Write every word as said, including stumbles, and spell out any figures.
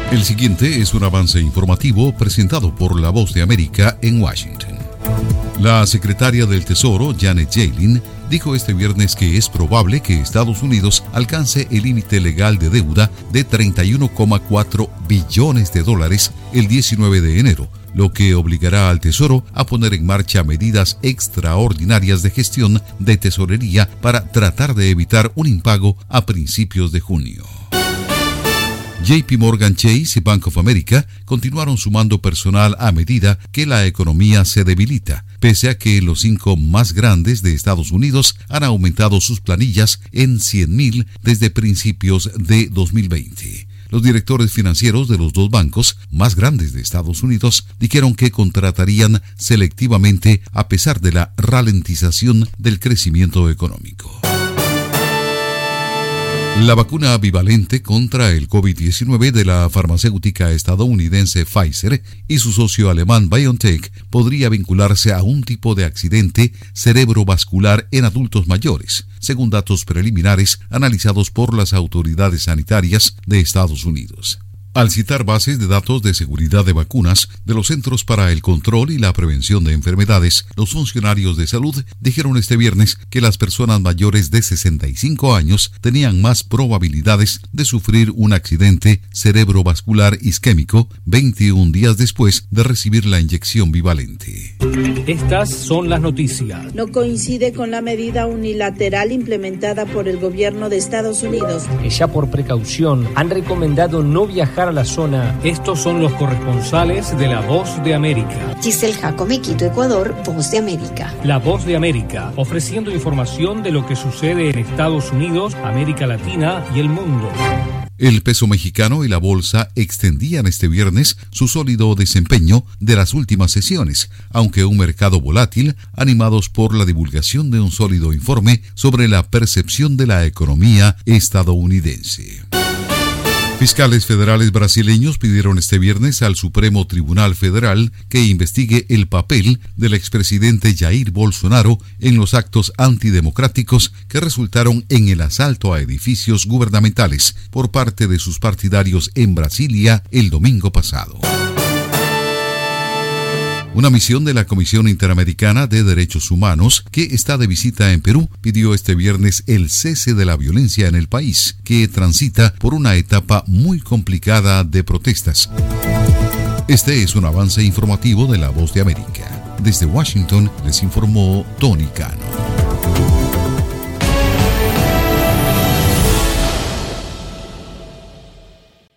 El siguiente es un avance informativo presentado por La Voz de América en Washington. La secretaria del Tesoro, Janet Yellen, dijo este viernes que es probable que Estados Unidos alcance el límite legal de deuda de treinta y uno coma cuatro billones de dólares el diecinueve de enero, lo que obligará al Tesoro a poner en marcha medidas extraordinarias de gestión de tesorería para tratar de evitar un impago a principios de junio. J P Morgan Chase y Bank of America continuaron sumando personal a medida que la economía se debilita, pese a que los cinco más grandes de Estados Unidos han aumentado sus planillas en cien mil desde principios de dos mil veinte. Los directores financieros de los dos bancos más grandes de Estados Unidos dijeron que contratarían selectivamente a pesar de la ralentización del crecimiento económico. La vacuna bivalente contra el COVID diecinueve de la farmacéutica estadounidense Pfizer y su socio alemán BioNTech podría vincularse a un tipo de accidente cerebrovascular en adultos mayores, según datos preliminares analizados por las autoridades sanitarias de Estados Unidos. Al citar bases de datos de seguridad de vacunas de los Centros para el Control y la Prevención de Enfermedades, los funcionarios de salud dijeron este viernes que las personas mayores de sesenta y cinco años tenían más probabilidades de sufrir un accidente cerebrovascular isquémico veintiún días después de recibir la inyección bivalente. Estas son las noticias. No coincide con la medida unilateral implementada por el gobierno de Estados Unidos. Que ya por precaución han recomendado no viajar a la zona. Estos son los corresponsales de La Voz de América. Giselle Jacome, Quito, Ecuador, Voz de América. La Voz de América, ofreciendo información de lo que sucede en Estados Unidos, América Latina y el mundo. El peso mexicano y la bolsa extendían este viernes su sólido desempeño de las últimas sesiones, aunque un mercado volátil, animados por la divulgación de un sólido informe sobre la percepción de la economía estadounidense. Fiscales federales brasileños pidieron este viernes al Supremo Tribunal Federal que investigue el papel del expresidente Jair Bolsonaro en los actos antidemocráticos que resultaron en el asalto a edificios gubernamentales por parte de sus partidarios en Brasilia el domingo pasado. Una misión de la Comisión Interamericana de Derechos Humanos, que está de visita en Perú, pidió este viernes el cese de la violencia en el país, que transita por una etapa muy complicada de protestas. Este es un avance informativo de La Voz de América. Desde Washington les informó Tony Cano.